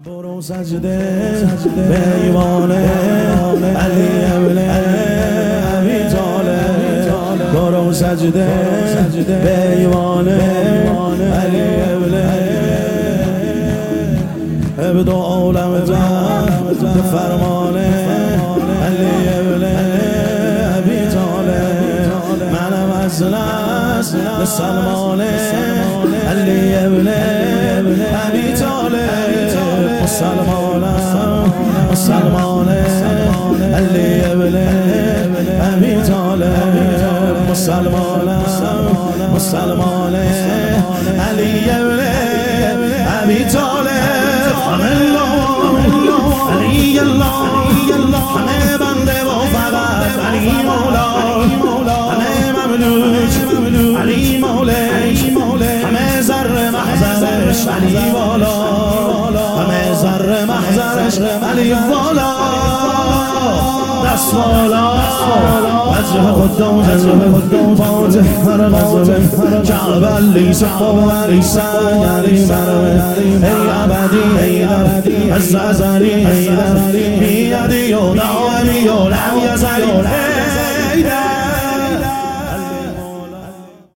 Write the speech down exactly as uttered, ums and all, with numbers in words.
برو سجده به ایوان علی ابن ابی طالب، برو سجده به ایوان علی ابن ابد عالم به فرمان علی ابن ابی طالب. منم از نسل سلمان علی ابن ابی طالب. مسلمانم مسلمان علی ابن ابی طالب، مسلمانم مسلمان علی ابن ابی طالب. همه الله علی الله، همه بنده و فقط علی مولا، همه مملوک علی مولا، همه ذره محضرش علی والا، همه ذره محضرش علی والا. دست والا وجه خدام جلوه خدام فاجه هر غزبه جعبه لیس خواه لیس یعنی مروه ای عبدی ای عبدی از ازلی ای عبدی بیدی و دعوی و لم یزلی ای